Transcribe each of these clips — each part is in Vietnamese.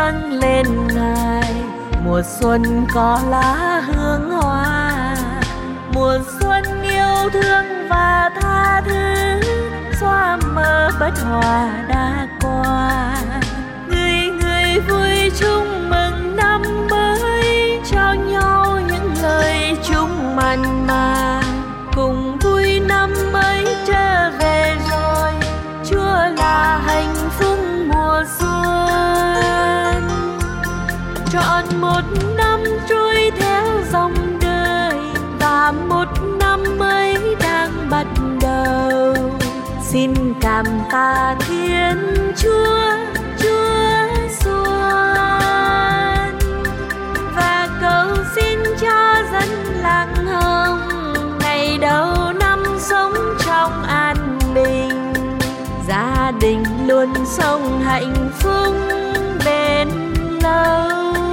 dâng lên Ngài. Mùa xuân có lá hương hoa, mùa xuân yêu thương và tha thứ, xóa mơ bất hòa đã qua. Người người vui chung mừng năm mới, trao nhau những lời chúc mặn mà. Cùng vui năm mới trở về rồi, Chúa là hạnh phúc mùa xuân. Trọn một năm trôi theo dòng đời, và một năm mới đang bắt đầu. Xin cảm tạ Thiên Chúa, Chúa Xuân, và cầu xin cho dân làng Hồng ngày đầu năm sống trong an bình, gia đình luôn sống hạnh phúc bền lâu.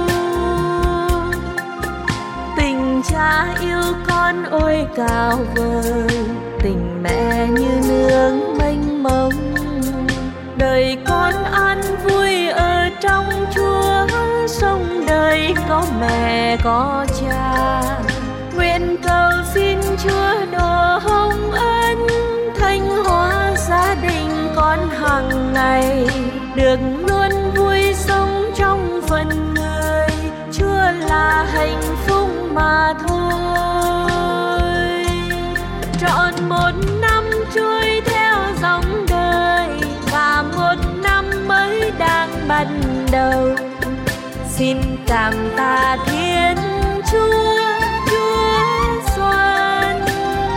Tình cha yêu con ôi cao vời, tình mẹ như nương mênh mông. Đời con an vui ở trong Chúa, sống đời có mẹ có cha. Nguyện cầu xin Chúa độ hồng ân, thanh hóa gia đình con hàng ngày, được luôn vui sống trong phần người. Chúa là hạnh phúc mà thôi. Trọn một năm trôi theo dòng đời, và một năm mới đang bắt đầu. Xin cảm tạ Thiên Chúa, Chúa Xuân,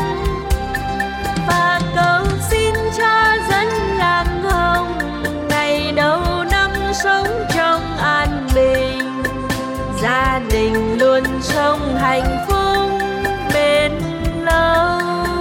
và cầu xin cho dân làng Hồng ngày đầu năm sống trong an bình, gia đình luôn sống hạnh phúc bền lâu.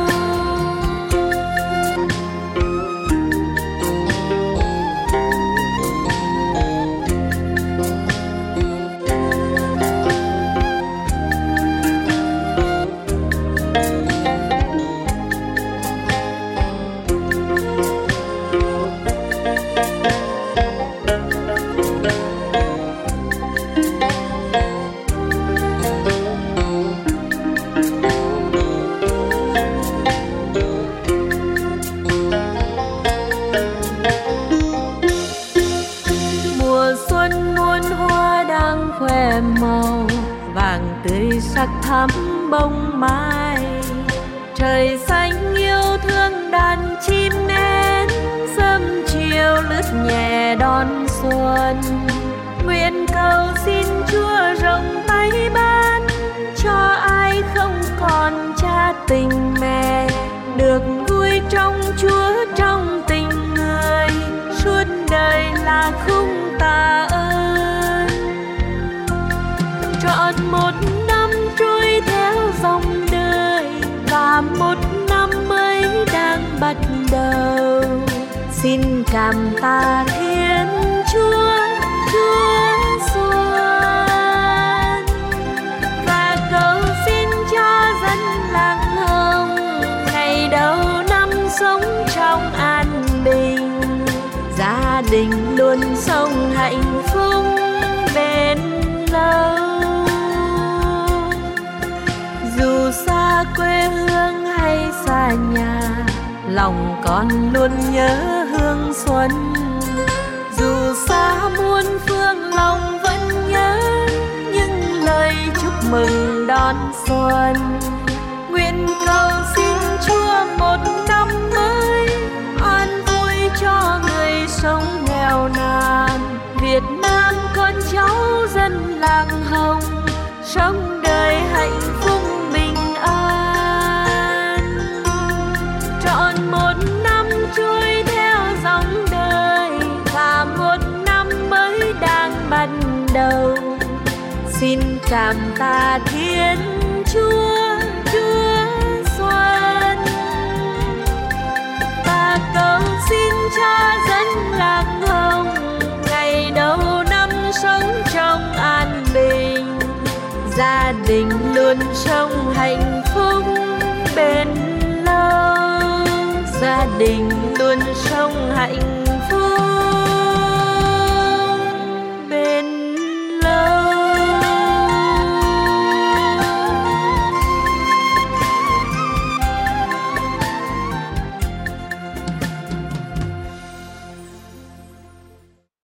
Khoe màu vàng tươi sắc thắm bông mai, trời xanh yêu thương đàn chim én, sớm chiều lướt nhẹ đón xuân. Nguyện cầu xin Chúa rộng tay ban, cho ai không còn cha tình mẹ, được vui trong Chúa trong tình người, suốt đời là khung tạ ơn. Trọn một năm trôi theo dòng đời, và một năm mới đang bắt đầu. Xin cảm tạ Thiên Chúa, Chúa Xuân, và cầu xin cho dân làng Hồng ngày đầu năm sống trong an bình, gia đình luôn sống hạnh phúc bền lâu. Dù xa quê hương hay xa nhà, lòng con luôn nhớ hương xuân. Dù xa muôn phương lòng vẫn nhớ những lời chúc mừng đón xuân. Nguyện cầu xin Chúa một năm mới an vui cho người sống nghèo nàn. Việt Nam con cháu dân làng Hồng sống đời hạnh phúc bình an. Trọn một năm trôi theo dòng đời, và một năm mới đang bắt đầu. Xin cảm tạ Thiên Chúa, Chúa Xuân, và cầu xin cho dân làng Hồng ngày đầu năm sống trong an bình, gia đình luôn sống hạnh phúc bền lâu, gia đình luôn sống hạnh